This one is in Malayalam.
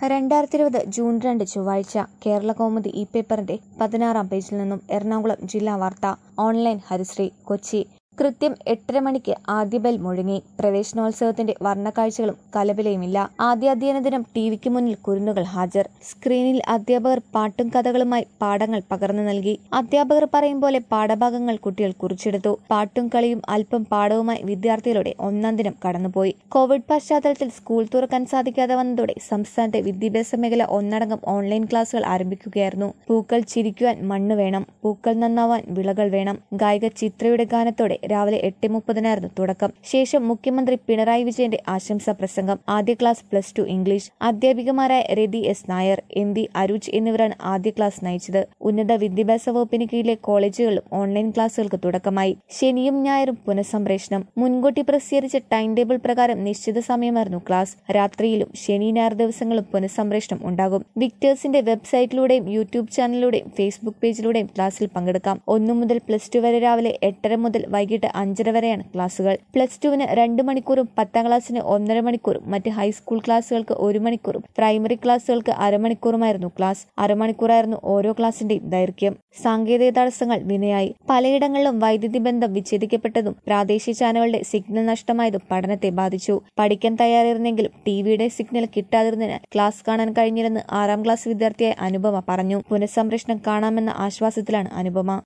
2020 ജൂൺ 2 ചൊവ്വാഴ്ച കേരളകൗമുദി ഈ പേപ്പറിന്റെ 16-ാം പേജിൽ നിന്നും എറണാകുളം ജില്ലാ വാർത്ത. ഓൺലൈൻ ഹരിശ്രീ കൊച്ചി. കൃത്യം 8:30 മണിക്ക് ആദ്യ ബെൽ മുഴങ്ങി. പ്രവേശനോത്സവത്തിന്റെ വർണ്ണക്കാഴ്ചകളും കലപിലയുമില്ല. ആദ്യ അധ്യയന ദിനം ടിവിക്ക് മുന്നിൽ കുരുന്നുകൾ ഹാജർ. സ്ക്രീനിൽ അധ്യാപകർ പാട്ടും കഥകളുമായി പാഠങ്ങൾ പകർന്നു നൽകി. അധ്യാപകർ പറയും പോലെ പാഠഭാഗങ്ങൾ കുട്ടികൾ കുറിച്ചെടുത്തു. പാട്ടും കളിയും അല്പം പാഠവുമായി വിദ്യാർത്ഥികളുടെ ഒന്നാം ദിനം കടന്നുപോയി. കോവിഡ് പശ്ചാത്തലത്തിൽ സ്കൂൾ തുറക്കാൻ സാധിക്കാതെ വന്നതോടെ സംസ്ഥാനത്തെ വിദ്യാഭ്യാസ മേഖല ഒന്നടങ്കം ഓൺലൈൻ ക്ലാസുകൾ ആരംഭിക്കുകയായിരുന്നു. പൂക്കൾ ചിരിക്കുവാൻ മണ്ണ് വേണം, പൂക്കൾ നന്നാവാൻ വിളകൾ വേണം. ഗായിക ചിത്രയുടെ ഗാനത്തോടെ രാവിലെ 8:30 തുടക്കം. ശേഷം മുഖ്യമന്ത്രി പിണറായി വിജയന്റെ ആശംസാ പ്രസംഗം. ആദ്യ ക്ലാസ് +2 ഇംഗ്ലീഷ്. അധ്യാപികമാരായ രതി എസ് നായർ, MV അരുജ് എന്നിവരാണ് ആദ്യ ക്ലാസ് നയിച്ചത്. ഉന്നത വിദ്യാഭ്യാസ വകുപ്പിന് കീഴിലെ കോളേജുകളിലും ഓൺലൈൻ ക്ലാസുകൾക്ക് തുടക്കമായി. ശനിയും ഞായറും പുനഃസംപ്രേഷണം. മുൻകൂട്ടി പ്രസിദ്ധീകരിച്ച ടൈം ടേബിൾ പ്രകാരം നിശ്ചിത സമയമായിരുന്നു ക്ലാസ്. രാത്രിയിലും ശനി ഞായർ ദിവസങ്ങളും പുനഃസംപ്രേഷണം ഉണ്ടാകും. വിക്ടേഴ്സിന്റെ വെബ്സൈറ്റിലൂടെയും യൂട്യൂബ് ചാനലിലൂടെയും ഫേസ്ബുക്ക് പേജിലൂടെയും ക്ലാസ്സിൽ പങ്കെടുക്കാം. 1 മുതൽ +2 വരെ രാവിലെ 8:30 മുതൽ വൈകിട്ട് 5:30 വരെയാണ് ക്ലാസുകൾ. +2-ന് 2 മണിക്കൂറും 10ാം ക്ലാസ്സിന് 1.5 മണിക്കൂറും മറ്റ് ഹൈസ്കൂൾ ക്ലാസുകൾക്ക് 1 മണിക്കൂറും പ്രൈമറി ക്ലാസുകൾക്ക് അരമണിക്കൂറുമായിരുന്നു ക്ലാസ്. അരമണിക്കൂറായിരുന്നു ഓരോ ക്ലാസിന്റെയും ദൈർഘ്യം. സാങ്കേതിക തടസ്സങ്ങൾ വിനയായി. പലയിടങ്ങളിലും വൈദ്യുതി ബന്ധം വിച്ഛേദിക്കപ്പെട്ടതും പ്രാദേശിക ചാനലുകളുടെ സിഗ്നൽ നഷ്ടമായതും പഠനത്തെ ബാധിച്ചു. പഠിക്കാൻ തയ്യാറായിരുന്നെങ്കിലും ടിവിയുടെ സിഗ്നൽ കിട്ടാതിരുന്നതിനാൽ ക്ലാസ് കാണാൻ കഴിഞ്ഞില്ലെന്ന് 6ാം ക്ലാസ് വിദ്യാർത്ഥിയായ അനുപമ പറഞ്ഞു. പുനഃസംപ്രേഷണം കാണാമെന്ന ആശ്വാസത്തിലാണ് അനുപമ.